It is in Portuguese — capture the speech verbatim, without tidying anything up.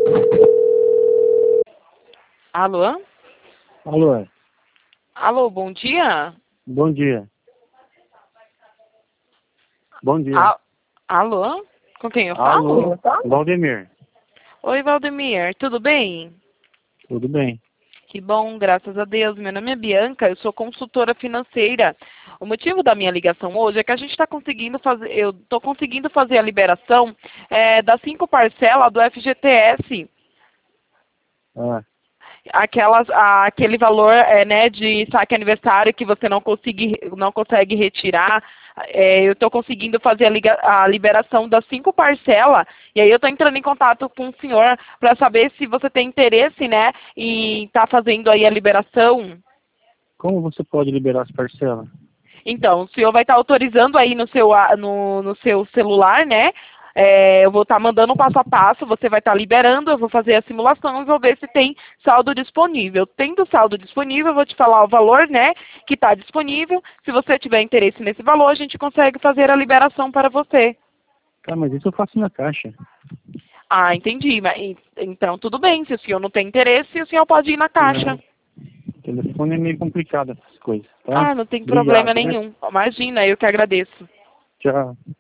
Alô? Alô, Alô, bom dia? bom dia. Bom dia. A- Alô? Com quem eu Alô, falo? Valdemir. Oi, Valdemir, tudo bem? Tudo bem? Que bom, graças a Deus. Meu nome é Bianca, eu sou consultora financeira. O motivo da minha ligação hoje é que a gente está conseguindo fazer, eu estou conseguindo fazer a liberação eh, das cinco parcelas do F G T S. Ah, Aquelas, a- aquele valor é, né, de saque aniversário que você não consegue, não consegue retirar, é, eu estou conseguindo fazer a, liga- a liberação das cinco parcelas, e aí eu estou entrando em contato com o senhor para saber se você tem interesse, né, em estar fazendo aí a liberação. como você pode liberar as parcelas? Então, o senhor vai estar autorizando aí no seu, a- no, no seu celular, né? É, eu vou estar mandando um passo a passo, você vai estar liberando, eu vou fazer a simulação e vou ver se tem saldo disponível. Tendo saldo disponível, eu vou te falar o valor, né, que está disponível. Se você tiver interesse nesse valor, a gente consegue fazer a liberação para você. Tá, mas isso eu faço na caixa. Ah, entendi. Mas, en- então, tudo bem. Se o senhor não tem interesse, o senhor pode ir na caixa. Não, o telefone é meio complicado essas coisas, tá? Ah, não tem problema Obrigado, né? nenhum. Imagina, eu que agradeço. Tchau.